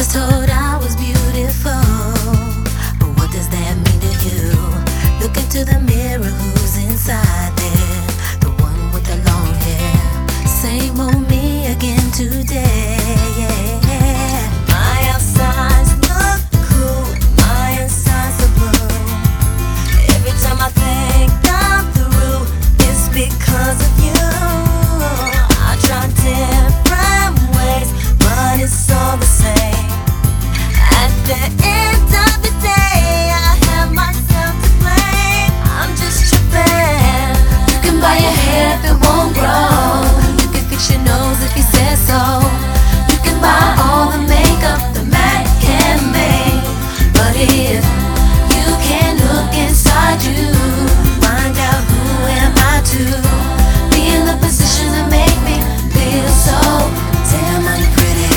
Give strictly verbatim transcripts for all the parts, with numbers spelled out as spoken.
told I was beautiful, but what does that mean to you? Look into the mirror, who's inside there? The one with the long hair. Same old me again today. My outsides look cool, my insides are blue. Every time I think I'm through, it's because of you. I try different ways, but it's all the same. At the end of the day, I have myself to blame. I'm just tripping. You can buy your hair if it won't grow. You can fix your nose if you said so. You can buy all the makeup the Mac can make, but if you can't look inside you, find out who am I to be in the position to make me feel so damn unpretty.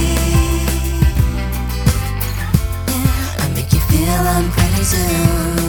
I make you feel unpretty too.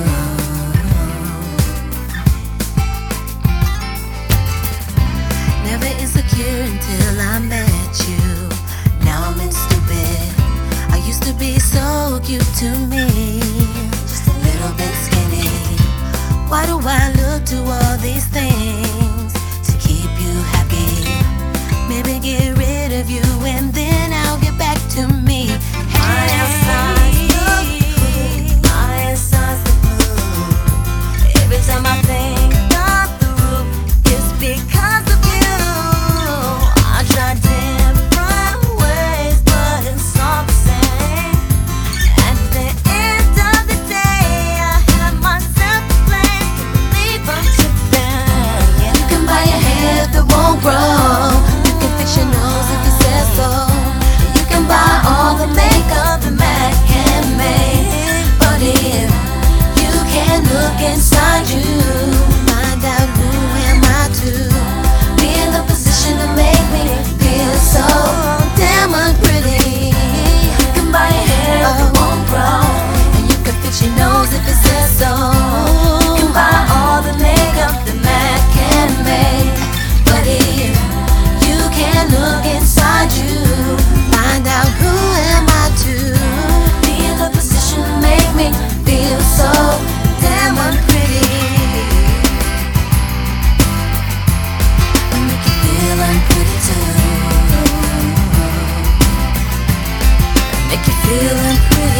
Never insecure until I met you. Now I'm in stupid. I used to be so cute to me, just a little bit skinny. Why do I look to all these things to keep you happy? Maybe get rid of you and then I'll get back to me. My outside's look cool, my inside's the blue. Every time I think I'm through, it's because of you. I try different ways, but it's all the same. At the end of the day, I have myself to blame. Can't believe I'm tripping. You can buy your hair if it won't grow. You can fix your nose if you said so. You can buy all the makeup the Mac can make, but if you can't look inside you, find out who am I to be in the position to make me feel so damn unpretty. You can buy your hair if it won't grow, and you can fix your nose if it says so. You can buy all the makeup the Mac can make, but if you can't look inside you, find out who am I to be in the position to make me feel so damn unpretty. I make you feel unpretty too. I make you feel unpretty.